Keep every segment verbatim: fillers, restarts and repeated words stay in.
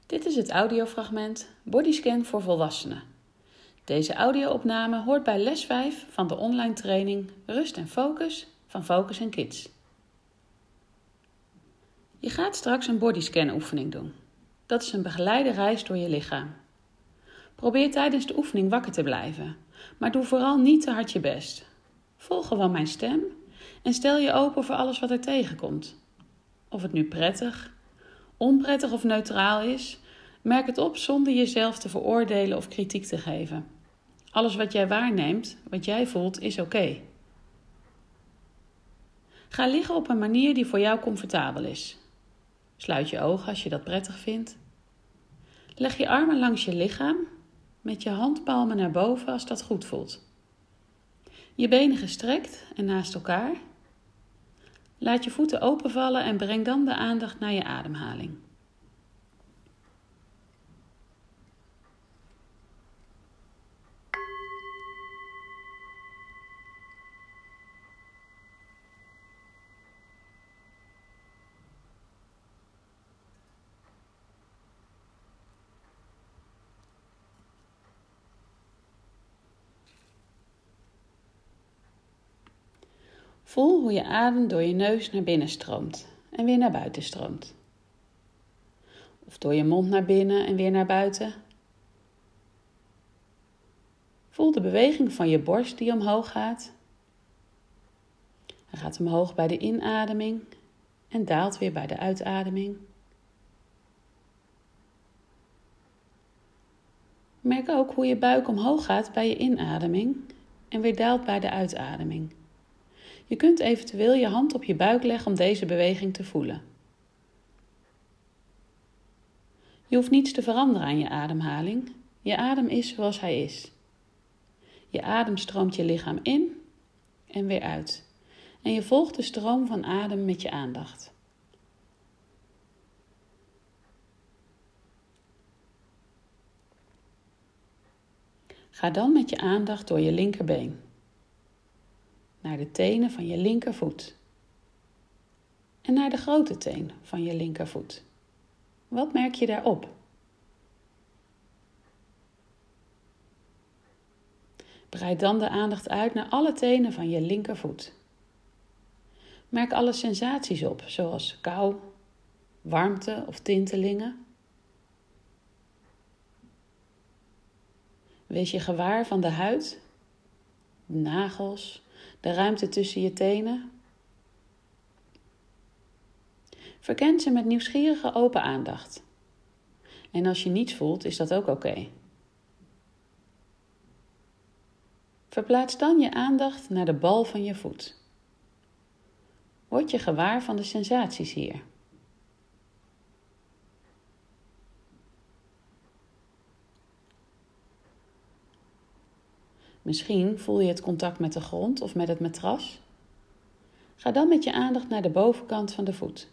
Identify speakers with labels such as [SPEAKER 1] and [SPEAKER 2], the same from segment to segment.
[SPEAKER 1] Dit is het audiofragment Bodyscan voor volwassenen. Deze audio-opname hoort bij les vijf van de online training Rust en Focus van Focus en Kids. Je gaat straks een bodyscan oefening doen. Dat is een begeleide reis door je lichaam. Probeer tijdens de oefening wakker te blijven, maar doe vooral niet te hard je best. Volg gewoon mijn stem en stel je open voor alles wat er tegenkomt. Of het nu prettig, onprettig of neutraal is, merk het op zonder jezelf te veroordelen of kritiek te geven. Alles wat jij waarneemt, wat jij voelt, is oké. Okay. Ga liggen op een manier die voor jou comfortabel is. Sluit je ogen als je dat prettig vindt. Leg je armen langs je lichaam, met je handpalmen naar boven als dat goed voelt. Je benen gestrekt en naast elkaar. Laat je voeten openvallen en breng dan de aandacht naar je ademhaling. Voel hoe je adem door je neus naar binnen stroomt en weer naar buiten stroomt. Of door je mond naar binnen en weer naar buiten. Voel de beweging van je borst die omhoog gaat. Hij gaat omhoog bij de inademing en daalt weer bij de uitademing. Merk ook hoe je buik omhoog gaat bij je inademing en weer daalt bij de uitademing. Je kunt eventueel je hand op je buik leggen om deze beweging te voelen. Je hoeft niets te veranderen aan je ademhaling. Je adem is zoals hij is. Je adem stroomt je lichaam in en weer uit. En je volgt de stroom van adem met je aandacht. Ga dan met je aandacht door je linkerbeen. Naar de tenen van je linkervoet. En naar de grote teen van je linkervoet. Wat merk je daarop? Breid dan de aandacht uit naar alle tenen van je linkervoet. Merk alle sensaties op, zoals kou, warmte of tintelingen. Wees je gewaar van de huid, de nagels, de ruimte tussen je tenen. Verken ze met nieuwsgierige open aandacht. En als je niets voelt, is dat ook oké. Okay. Verplaats dan je aandacht naar de bal van je voet. Word je gewaar van de sensaties hier. Misschien voel je het contact met de grond of met het matras. Ga dan met je aandacht naar de bovenkant van de voet.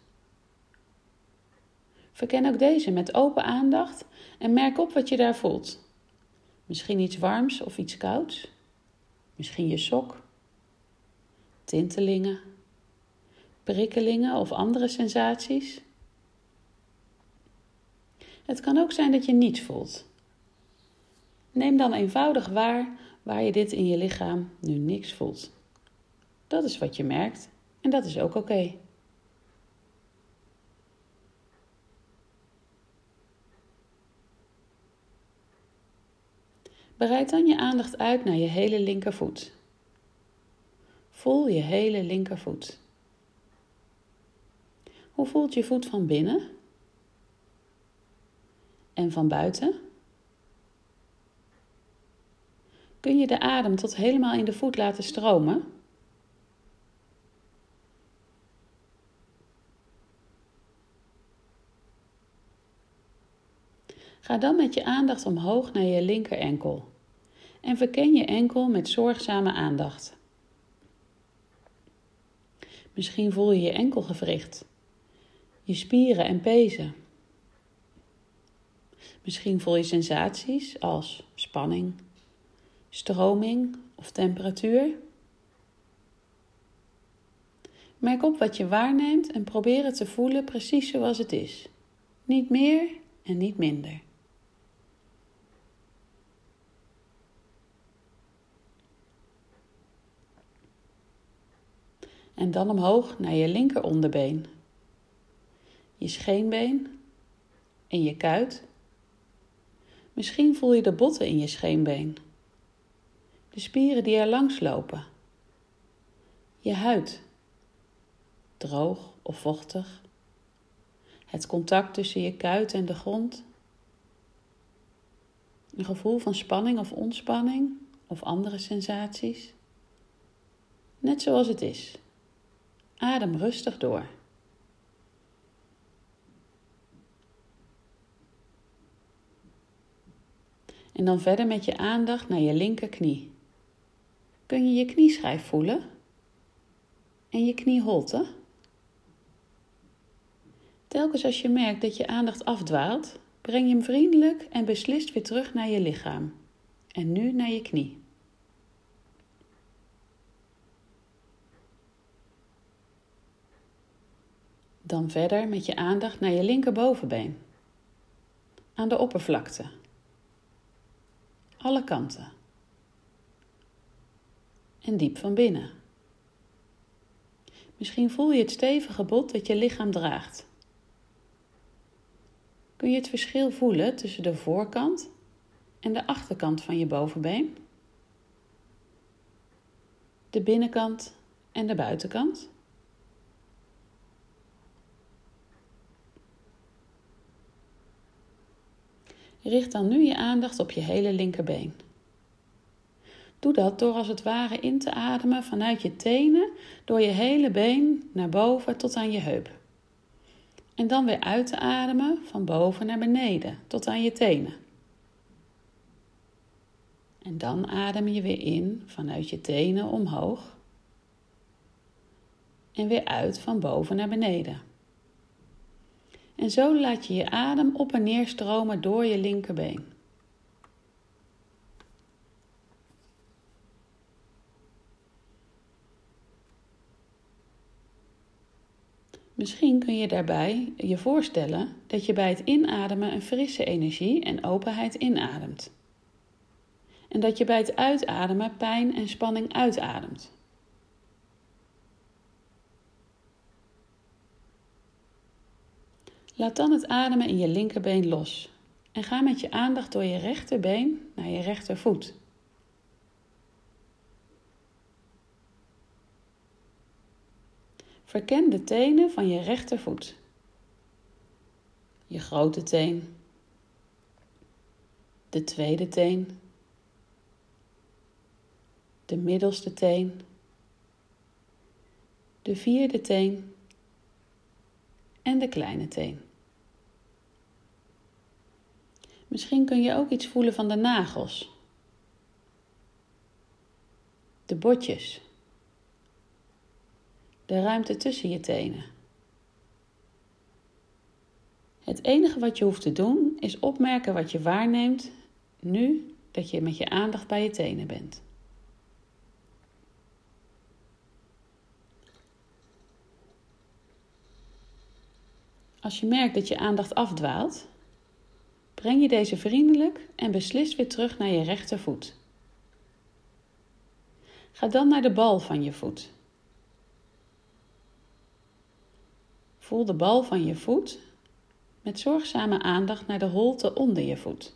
[SPEAKER 1] Verken ook deze met open aandacht en merk op wat je daar voelt. Misschien iets warms of iets kouds. Misschien je sok. Tintelingen. Prikkelingen of andere sensaties. Het kan ook zijn dat je niets voelt. Neem dan eenvoudig waar waar je dit in je lichaam nu niks voelt. Dat is wat je merkt en dat is ook oké. Okay. Breid dan je aandacht uit naar je hele linkervoet. Voel je hele linkervoet. Hoe voelt je voet van binnen? En van buiten? Kun je de adem tot helemaal in de voet laten stromen? Ga dan met je aandacht omhoog naar je linker enkel en verken je enkel met zorgzame aandacht. Misschien voel je je enkelgewricht, je spieren en pezen. Misschien voel je sensaties als spanning, stroming of temperatuur. Merk op wat je waarneemt en probeer het te voelen precies zoals het is. Niet meer en niet minder. En dan omhoog naar je linker onderbeen, je scheenbeen en je kuit. Misschien voel je de botten in je scheenbeen, de spieren die er langs lopen, je huid, droog of vochtig, het contact tussen je kuit en de grond, een gevoel van spanning of ontspanning of andere sensaties. Net zoals het is. Adem rustig door. En dan verder met je aandacht naar je linkerknie. Kun je je knieschijf voelen? En je knieholte? Telkens als je merkt dat je aandacht afdwaalt, breng je hem vriendelijk en beslist weer terug naar je lichaam. En nu naar je knie. Dan verder met je aandacht naar je linkerbovenbeen. Aan de oppervlakte. Alle kanten. En diep van binnen. Misschien voel je het stevige bot dat je lichaam draagt. Kun je het verschil voelen tussen de voorkant en de achterkant van je bovenbeen? De binnenkant en de buitenkant? Richt dan nu je aandacht op je hele linkerbeen. Doe dat door als het ware in te ademen vanuit je tenen, door je hele been naar boven tot aan je heup. En dan weer uit te ademen van boven naar beneden tot aan je tenen. En dan adem je weer in vanuit je tenen omhoog. En weer uit van boven naar beneden. En zo laat je je adem op en neer stromen door je linkerbeen. Misschien kun je daarbij je voorstellen dat je bij het inademen een frisse energie en openheid inademt. En dat je bij het uitademen pijn en spanning uitademt. Laat dan het ademen in je linkerbeen los en ga met je aandacht door je rechterbeen naar je rechtervoet. Verken de tenen van je rechtervoet. Je grote teen, de tweede teen, de middelste teen, de vierde teen en de kleine teen. Misschien kun je ook iets voelen van de nagels, de botjes, de ruimte tussen je tenen. Het enige wat je hoeft te doen is opmerken wat je waarneemt nu dat je met je aandacht bij je tenen bent. Als je merkt dat je aandacht afdwaalt, breng je deze vriendelijk en beslist weer terug naar je rechtervoet. Ga dan naar de bal van je voet. Voel de bal van je voet met zorgzame aandacht naar de holte onder je voet.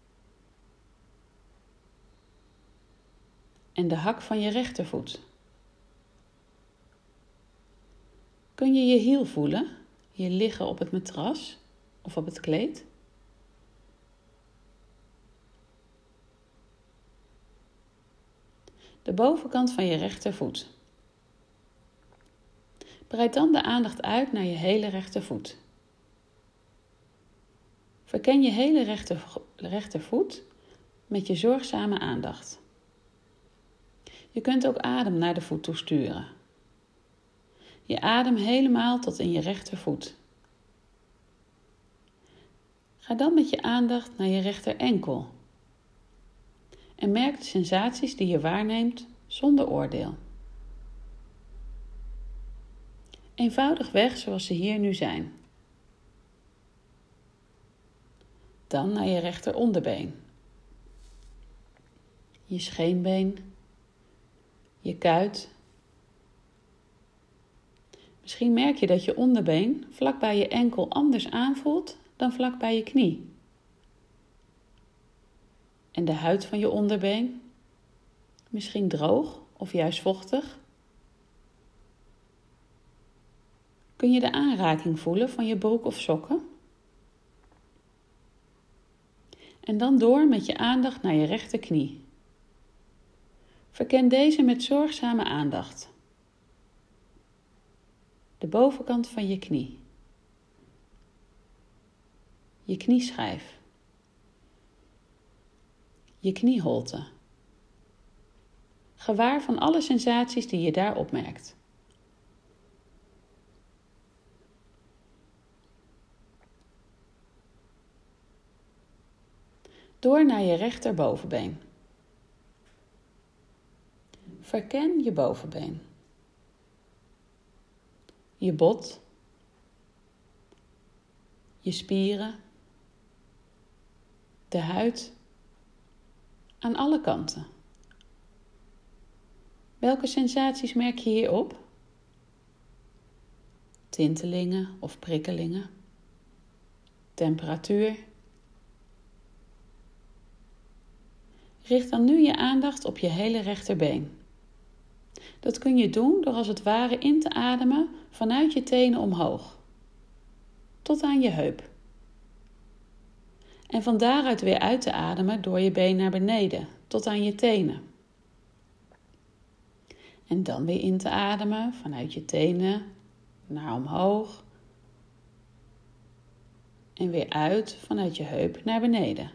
[SPEAKER 1] En de hak van je rechtervoet. Kun je je hiel voelen, je liggen op het matras of op het kleed? De bovenkant van je rechtervoet. Breid dan de aandacht uit naar je hele rechtervoet. Verken je hele rechter, rechtervoet met je zorgzame aandacht. Je kunt ook adem naar de voet toe sturen. Je adem helemaal tot in je rechtervoet. Ga dan met je aandacht naar je rechterenkel. En merk de sensaties die je waarneemt zonder oordeel. Eenvoudigweg zoals ze hier nu zijn. Dan naar je rechteronderbeen. Je scheenbeen. Je kuit. Misschien merk je dat je onderbeen vlak bij je enkel anders aanvoelt dan vlak bij je knie. En de huid van je onderbeen, misschien droog of juist vochtig. Kun je de aanraking voelen van je broek of sokken? En dan door met je aandacht naar je rechterknie. Verken deze met zorgzame aandacht. De bovenkant van je knie. Je knieschijf. Je knieholte. Gewaar van alle sensaties die je daar opmerkt. Door naar je rechterbovenbeen. Verken je bovenbeen. Je bot. Je spieren. De huid. Aan alle kanten. Welke sensaties merk je hierop? Tintelingen of prikkelingen. Temperatuur. Richt dan nu je aandacht op je hele rechterbeen. Dat kun je doen door als het ware in te ademen vanuit je tenen omhoog. Tot aan je heup. En van daaruit weer uit te ademen door je been naar beneden, tot aan je tenen. En dan weer in te ademen vanuit je tenen naar omhoog. En weer uit vanuit je heup naar beneden.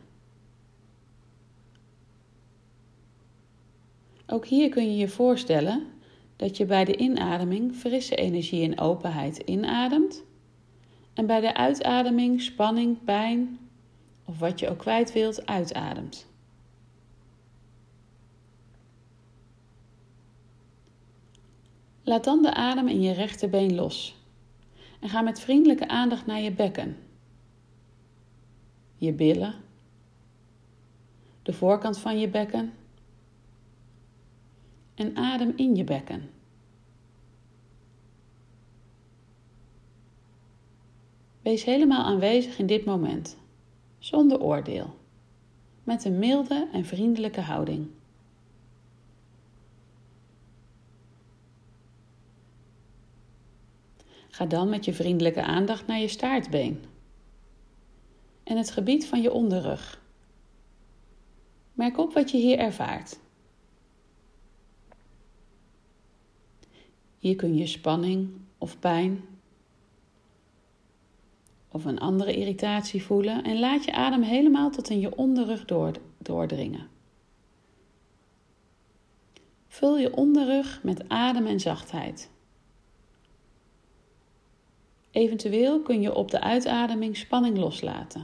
[SPEAKER 1] Ook hier kun je je voorstellen dat je bij de inademing frisse energie en openheid inademt. En bij de uitademing spanning, pijn of wat je ook kwijt wilt uitademt. Laat dan de adem in je rechterbeen los. En ga met vriendelijke aandacht naar je bekken. Je billen. De voorkant van je bekken. En adem in je bekken. Wees helemaal aanwezig in dit moment, zonder oordeel, met een milde en vriendelijke houding. Ga dan met je vriendelijke aandacht naar je staartbeen en het gebied van je onderrug. Merk op wat je hier ervaart. Hier kun je spanning of pijn of een andere irritatie voelen en laat je adem helemaal tot in je onderrug doordringen. Vul je onderrug met adem en zachtheid. Eventueel kun je op de uitademing spanning loslaten.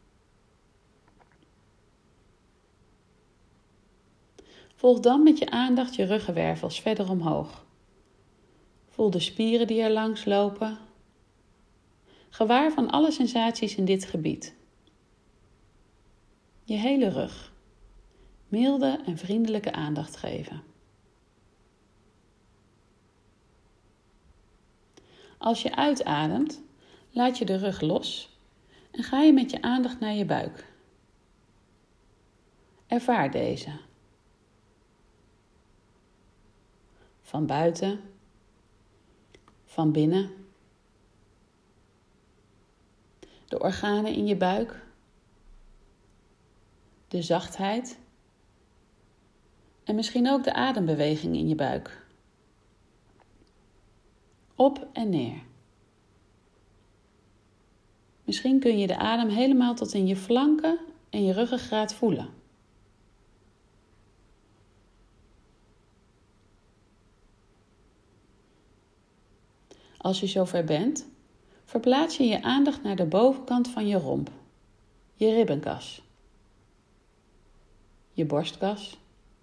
[SPEAKER 1] Volg dan met je aandacht je ruggenwervels verder omhoog. Voel de spieren die er langs lopen. Gewaar van alle sensaties in dit gebied. Je hele rug. Milde en vriendelijke aandacht geven. Als je uitademt, laat je de rug los en ga je met je aandacht naar je buik. Ervaar deze. Van buiten, van binnen. De organen in je buik. De zachtheid. En misschien ook de adembeweging in je buik. Op en neer. Misschien kun je de adem helemaal tot in je flanken en je ruggengraat voelen. Als je zover bent, verplaats je je aandacht naar de bovenkant van je romp, je ribbenkas, je borstkas,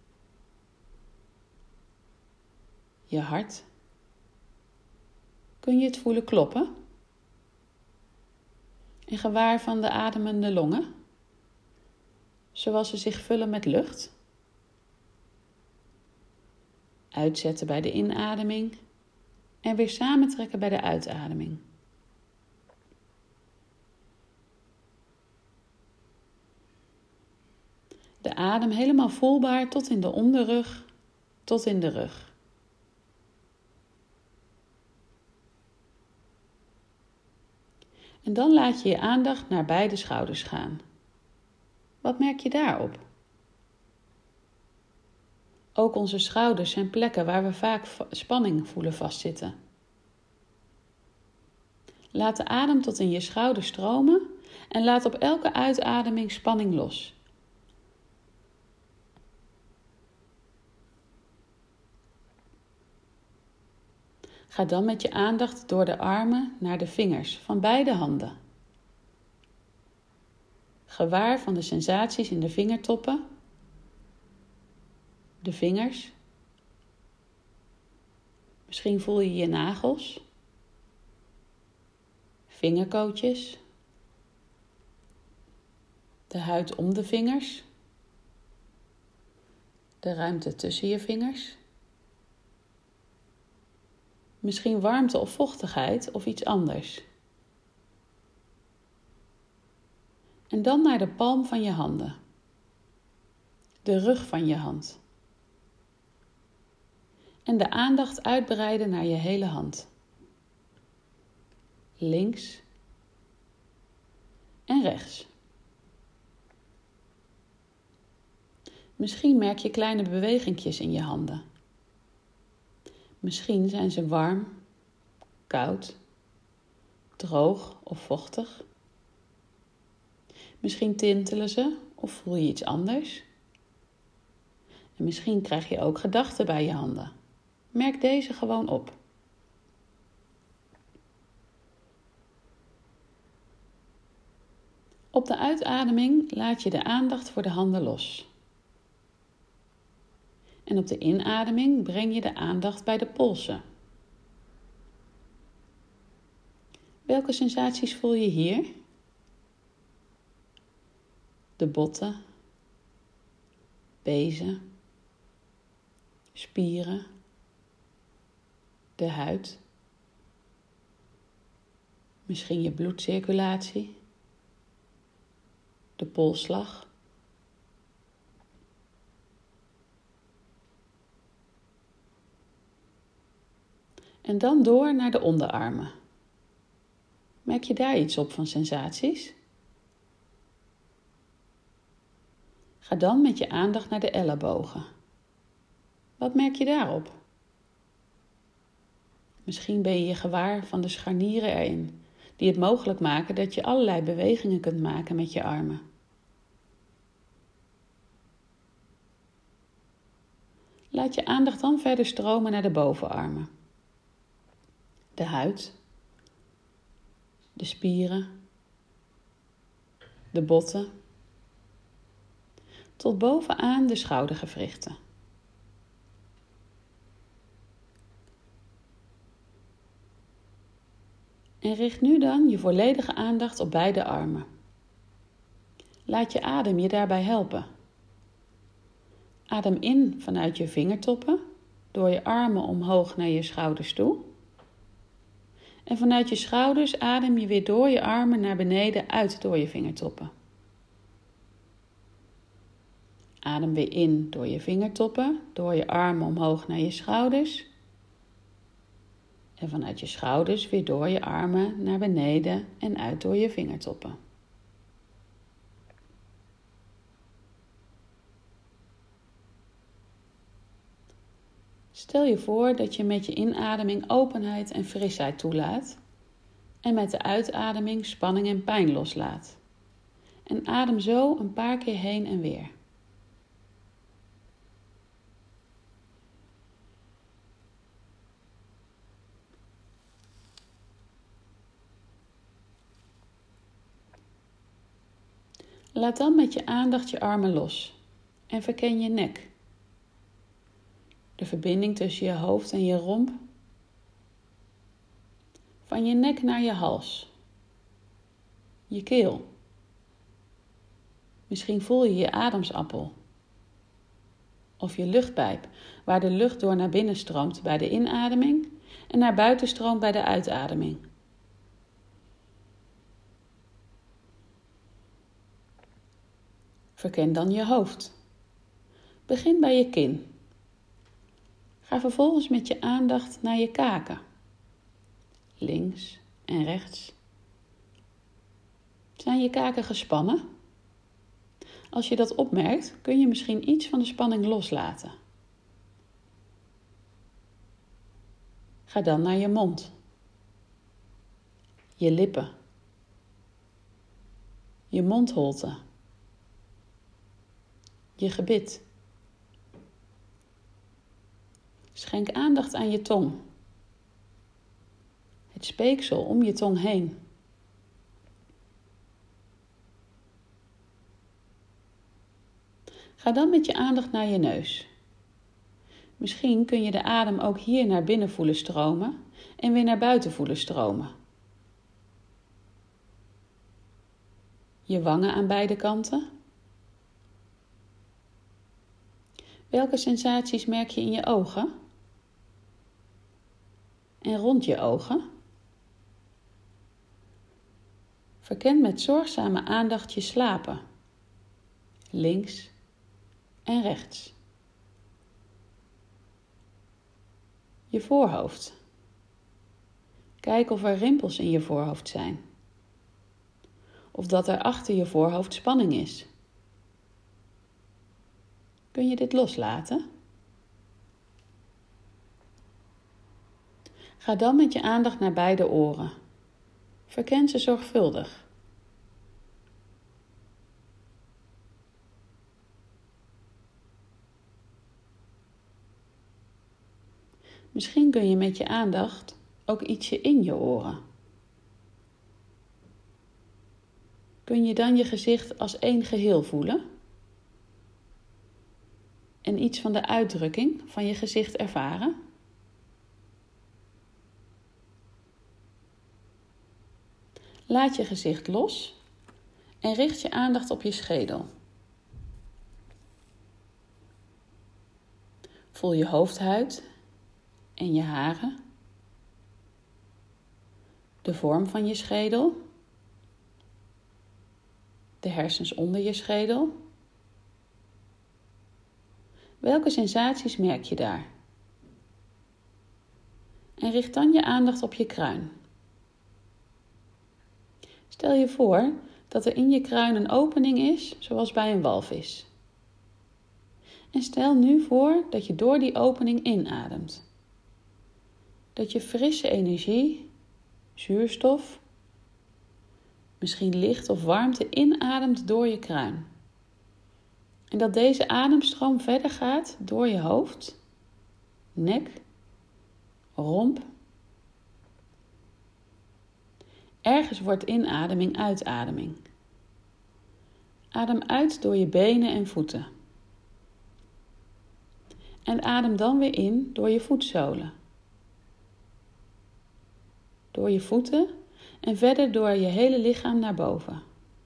[SPEAKER 1] je hart. Kun je het voelen kloppen? En gewaar van de ademende longen? zoals ze zich vullen met lucht. Uitzetten bij de inademing en weer samentrekken bij de uitademing. De adem helemaal voelbaar tot in de onderrug, tot in de rug. En dan laat je je aandacht naar beide schouders gaan. Wat merk je daarop? Ook onze schouders zijn plekken waar we vaak spanning voelen vastzitten. Laat de adem tot in je schouders stromen en laat op elke uitademing spanning los. Ga dan met je aandacht door de armen naar de vingers van beide handen. Gewaar van de sensaties in de vingertoppen, de vingers. Misschien voel je je nagels, vingerkootjes, de huid om de vingers, de ruimte tussen je vingers. Misschien warmte of vochtigheid of iets anders. En dan naar de palm van je handen. De rug van je hand. En de aandacht uitbreiden naar je hele hand. Links en rechts. Misschien merk je kleine bewegingjes in je handen. Misschien zijn ze warm, koud, droog of vochtig. Misschien tintelen ze of voel je iets anders. En misschien krijg je ook gedachten bij je handen. Merk deze gewoon op. Op de uitademing laat je de aandacht voor de handen los. En op de inademing breng je de aandacht bij de polsen. Welke sensaties voel je hier? De botten, pezen, spieren, de huid, misschien je bloedcirculatie, de polsslag. En dan door naar de onderarmen. Merk je daar iets op van sensaties? Ga dan met je aandacht naar de ellebogen. Wat merk je daarop? Misschien ben je je gewaar van de scharnieren erin, die het mogelijk maken dat je allerlei bewegingen kunt maken met je armen. Laat je aandacht dan verder stromen naar de bovenarmen. De huid, de spieren, de botten, tot bovenaan de schoudergewrichten. En richt nu dan je volledige aandacht op beide armen. Laat je adem je daarbij helpen. Adem in vanuit je vingertoppen, door je armen omhoog naar je schouders toe. En vanuit je schouders adem je weer door je armen naar beneden uit door je vingertoppen. Adem weer in door je vingertoppen, door je armen omhoog naar je schouders. En vanuit je schouders weer door je armen naar beneden en uit door je vingertoppen. Stel je voor dat je met je inademing openheid en frisheid toelaat en met de uitademing spanning en pijn loslaat. En adem zo een paar keer heen en weer. Laat dan met je aandacht je armen los en verken je nek. De verbinding tussen je hoofd en je romp. Van je nek naar je hals. Je keel. Misschien voel je je ademsappel. Of je luchtpijp, waar de lucht door naar binnen stroomt bij de inademing en naar buiten stroomt bij de uitademing. Verken dan je hoofd. Begin bij je kin. Ga vervolgens met je aandacht naar je kaken. Links en rechts. Zijn je kaken gespannen? Als je dat opmerkt, kun je misschien iets van de spanning loslaten. Ga dan naar je mond. Je lippen. Je mondholte. Je gebit. Schenk aandacht aan je tong. Het speeksel om je tong heen. Ga dan met je aandacht naar je neus. Misschien kun je de adem ook hier naar binnen voelen stromen en weer naar buiten voelen stromen. Je wangen aan beide kanten. Welke sensaties merk je in je ogen? En rond je ogen? Verken met zorgzame aandacht je slapen. Links en rechts. Je voorhoofd. Kijk of er rimpels in je voorhoofd zijn. Of dat er achter je voorhoofd spanning is. Kun je dit loslaten? Ga dan met je aandacht naar beide oren. Verken ze zorgvuldig. Misschien kun je met je aandacht ook ietsje in je oren. Kun je dan je gezicht als één geheel voelen? En iets van de uitdrukking van je gezicht ervaren? Laat je gezicht los en richt je aandacht op je schedel. Voel je hoofdhuid en je haren, de vorm van je schedel, de hersens onder je schedel. Welke sensaties merk je daar? En richt dan je aandacht op je kruin. Stel je voor dat er in je kruin een opening is, zoals bij een walvis. En stel nu voor dat je door die opening inademt. Dat je frisse energie, zuurstof, misschien licht of warmte inademt door je kruin. En dat deze ademstroom verder gaat door je hoofd, nek, romp. Ergens wordt inademing uitademing. Adem uit door je benen en voeten. En adem dan weer in door je voetzolen. Door je voeten en verder door je hele lichaam naar boven.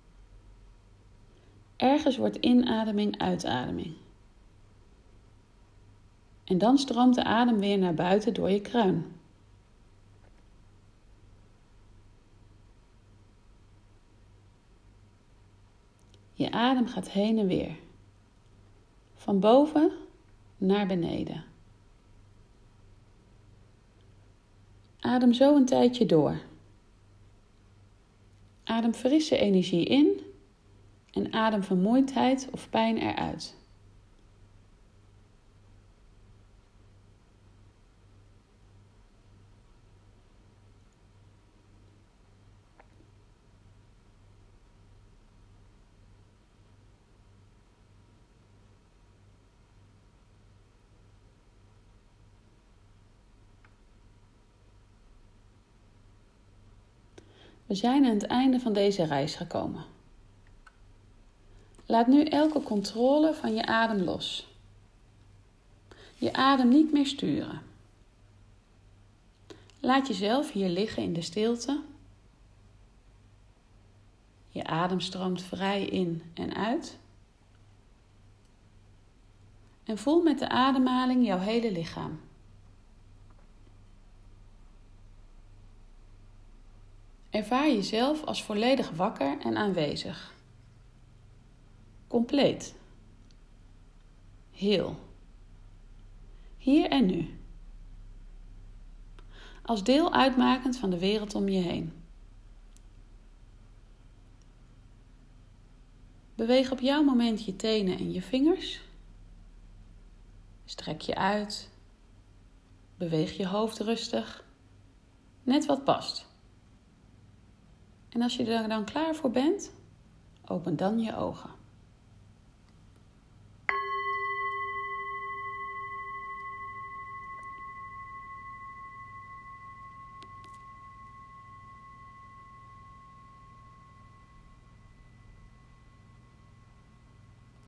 [SPEAKER 1] Ergens wordt inademing uitademing. En dan stroomt de adem weer naar buiten door je kruin. Je adem gaat heen en weer. Van boven naar beneden. Adem zo een tijdje door. Adem frisse energie in en adem vermoeidheid of pijn eruit. We zijn aan het einde van deze reis gekomen. Laat nu elke controle van je adem los. Je adem niet meer sturen. Laat jezelf hier liggen in de stilte. Je adem stroomt vrij in en uit. En voel met de ademhaling jouw hele lichaam. Ervaar jezelf als volledig wakker en aanwezig. Compleet. Heel. Hier en nu. Als deel uitmakend van de wereld om je heen. Beweeg op jouw moment je tenen en je vingers. Strek je uit. Beweeg je hoofd rustig. Net wat past. En als je er dan klaar voor bent, open dan je ogen.